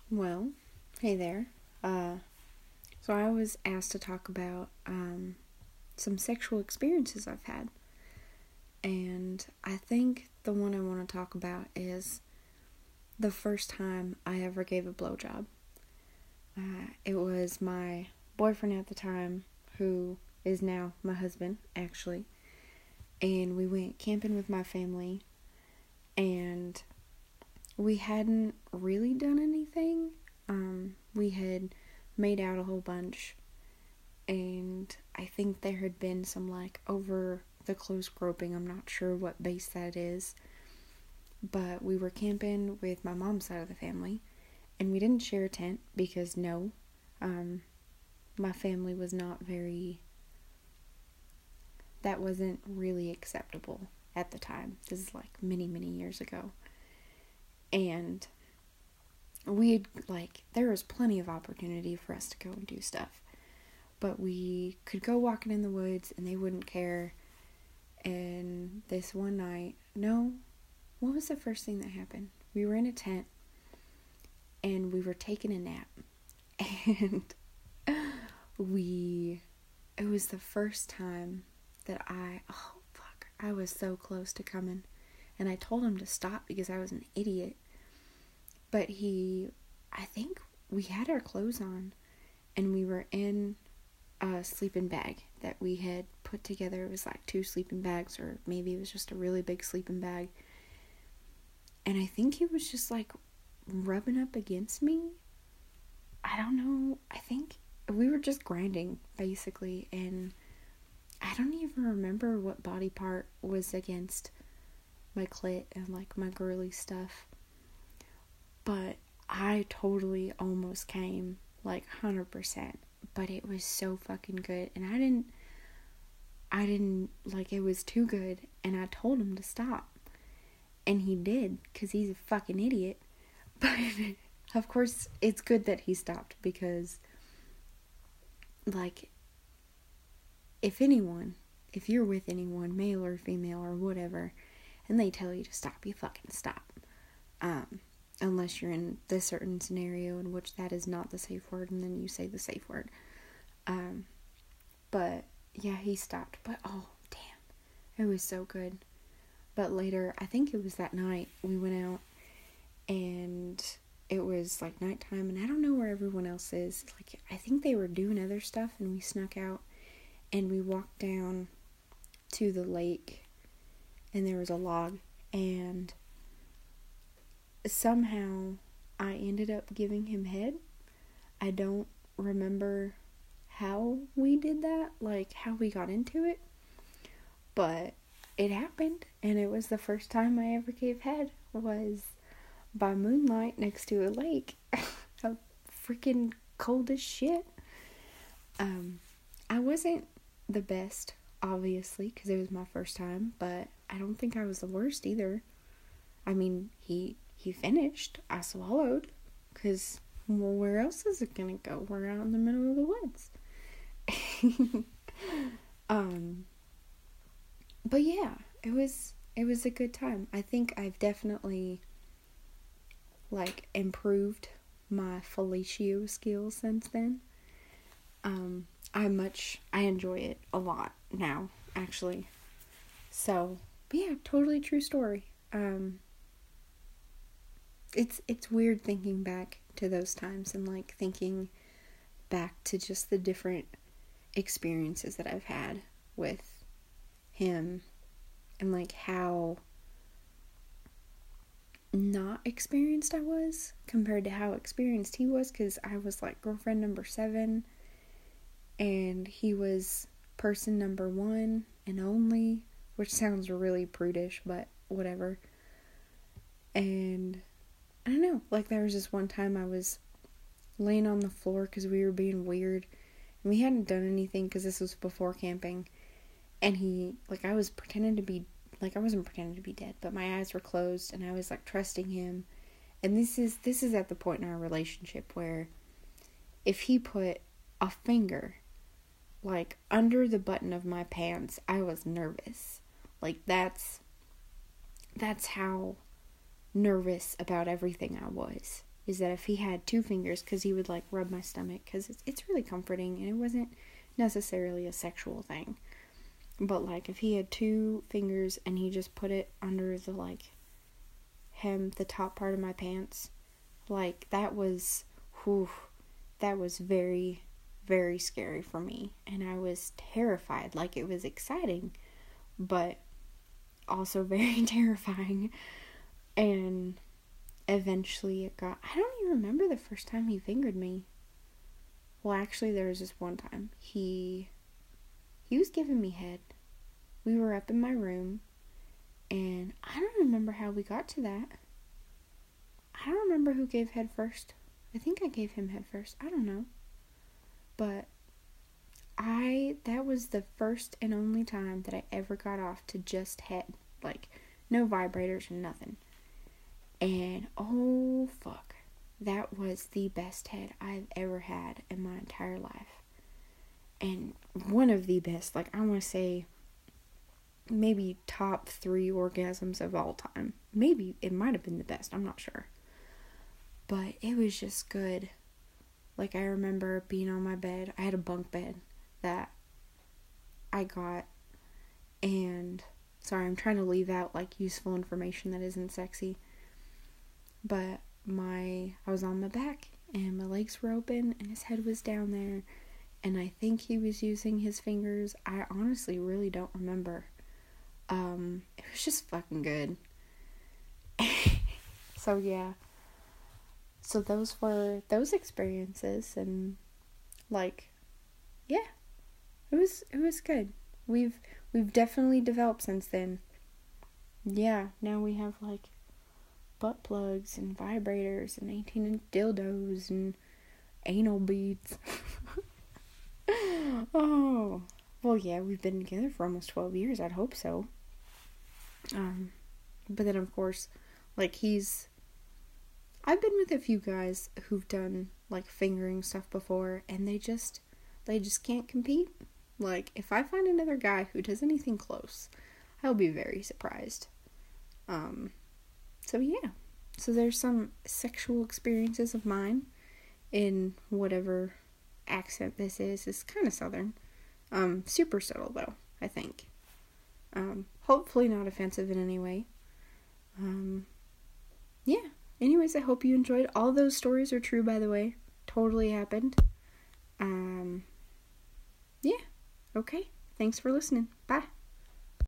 Well, hey there. Uh, so I was asked to talk about some sexual experiences I've had. And I think the one I want to talk about is the first time I ever gave a blowjob. It was my boyfriend at the time, who is now my husband, actually. And we went camping with my family. And we hadn't really done anything. We had made out a whole bunch, and I think there had been some over the close groping. I'm not sure what base that is, but we were camping with my mom's side of the family, and we didn't share a tent because no, my family was not very. That wasn't really acceptable at the time. This is many, many years ago. And there was plenty of opportunity for us to go and do stuff. But we could go walking in the woods and they wouldn't care. And this one night, no, what was the first thing that happened? We were in a tent and we were taking a nap. And it was the first time that I was so close to coming. And I told him to stop because I was an idiot. But I think we had our clothes on and we were in a sleeping bag that we had put together. It was two sleeping bags, or maybe it was just a really big sleeping bag. And I think he was just rubbing up against me. I don't know. I think we were just grinding basically, and I don't even remember what body part was against my clit and my girly stuff. But I totally almost came 100%. But it was so fucking good. And I didn't it was too good. And I told him to stop. And he did, because he's a fucking idiot. But, of course, it's good that he stopped, because, if you're with anyone, male or female or whatever, and they tell you to stop, you fucking stop. Unless you're in this certain scenario in which that is not the safe word, and then you say the safe word. But, yeah, he stopped. But, oh, damn. It was so good. But later, I think it was that night, we went out, and it was, nighttime, and I don't know where everyone else is. I think they were doing other stuff, and we snuck out, and we walked down to the lake, and there was a log, and somehow I ended up giving him head. I don't remember how we did that, how we got into it, but it happened, and it was the first time I ever gave head, was by moonlight next to a lake. Freaking cold as shit. I wasn't the best, obviously, because it was my first time, but I don't think I was the worst either. I mean, he finished. I swallowed, because, well, where else is it gonna go? We're out in the middle of the woods. But yeah, it was a good time. I think I've definitely improved my fellatio skills since then. I enjoy it a lot now, actually. So, but yeah, totally true story. It's weird thinking back to those times and thinking back to just the different experiences that I've had with him, and how not experienced I was compared to how experienced he was, because I was girlfriend number 7 and he was person number 1 and only, which sounds really prudish, but whatever. And I don't know, there was this one time I was laying on the floor because we were being weird, and we hadn't done anything because this was before camping, and he, I was pretending to be, I wasn't pretending to be dead, but my eyes were closed, and I was trusting him. And this is at the point in our relationship where if he put a finger under the button of my pants, I was nervous. That's how nervous about everything I was. is that if he had 2 fingers, because he would like rub my stomach, because it's really comforting, and it wasn't necessarily a sexual thing, but like if he had 2 fingers and he just put it under the like the top part of my pants, like that was very, very scary for me, and I was terrified. Like, it was exciting, but also very terrifying. And eventually it got, I don't even remember the first time he fingered me. Well, actually, there was this one time he was giving me head. We were up in my room, and I don't remember how we got to that. I don't remember who gave head first. I think I gave him head first. I don't know. But that was the first and only time that I ever got off to just head. Like, no vibrators or nothing. And, oh, fuck. That was the best head I've ever had in my entire life. And one of the best. Like, I want to say maybe top 3 orgasms of all time. Maybe it might have been the best. I'm not sure. But it was just good. Like, I remember being on my bed. I had a bunk bed that I got. And, sorry, I'm trying to leave out, like, useful information that isn't sexy. But I was on my back, and my legs were open, and his head was down there. And I think he was using his fingers. I honestly really don't remember. It was just fucking good. So, yeah. So those were those experiences, and like, yeah, it was good. We've definitely developed since then. Yeah, now we have like butt plugs and vibrators and 18-inch dildos and anal beads. Oh, well, yeah, we've been together for almost 12 years. I'd hope so. But then of course, like I've been with a few guys who've done, like, fingering stuff before, and they just can't compete. Like, if I find another guy who does anything close, I'll be very surprised. So yeah. So there's some sexual experiences of mine in whatever accent this is. It's kind of southern. Super subtle, though, I think. Hopefully not offensive in any way. Yeah. Anyways, I hope you enjoyed. All those stories are true, by the way. Totally happened. Yeah. Okay. Thanks for listening. Bye.